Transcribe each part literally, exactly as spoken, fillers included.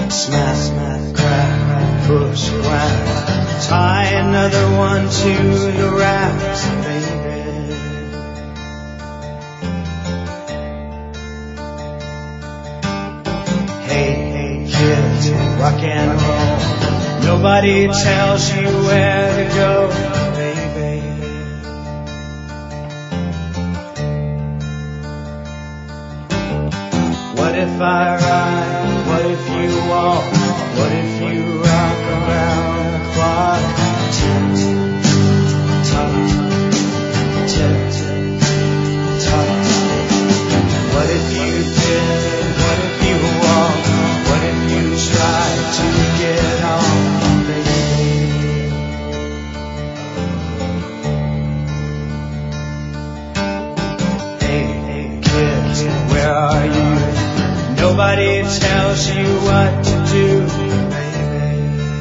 Smack, smack, crack, push, whack. Tie another one to the racks, baby. Hey, hey, kids, rock and roll. Nobody tells you where to go, baby. What if I ride? What if you walk? What if you rock around the clock? Tick, tock, tick, tock. What if you did? What if you walk? What if you try to get on, baby? Hey, hey, kids, where are you? Nobody tells you what to do, baby.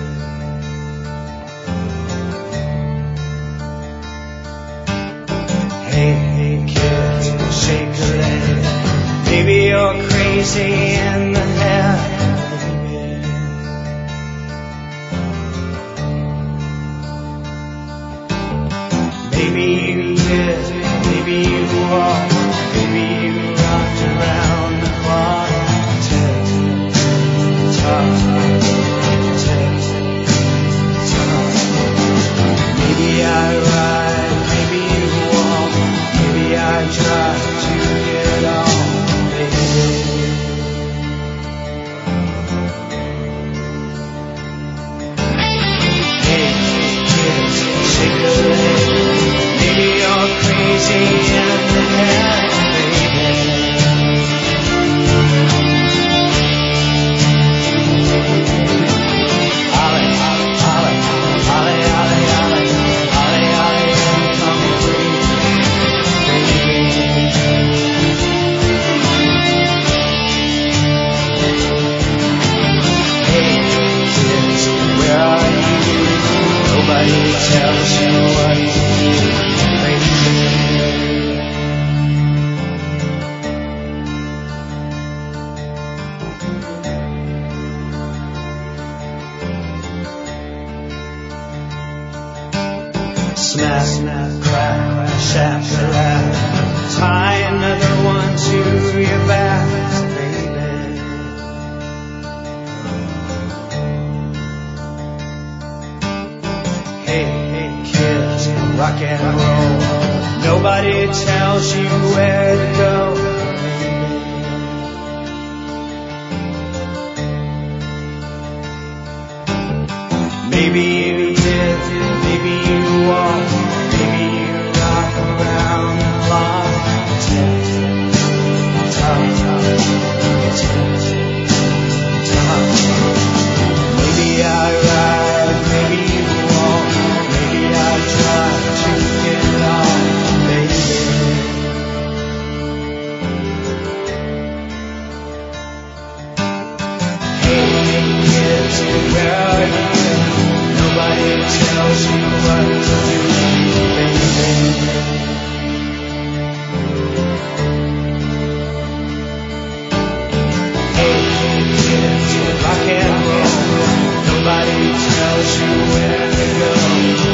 Hey, hey, kids, shake a leg. Maybe you're crazy in the head, baby. Maybe you did, maybe you walked, maybe you rocked around the clock. Maybe I ride, maybe you walk, maybe I try to get on, baby. Hey, kids, shake a leg. Maybe you're crazy in the head, baby. Nobody tells you what to do, baby. Snap, snap, crack, shap, shalap. Tie another one to your back, baby. Hey, hey, kids, rock and roll. Nobody tells you where to go, baby. Maybe you did, maybe you walked, maybe you rock around the clock. Tick, tock, tick, tock. Maybe I ride, maybe you walk, maybe I try to get on, baby. Hey, kids, where are you? Nobody tells you what to do, baby. Hey, kids, rock and roll. Nobody tells you where to go.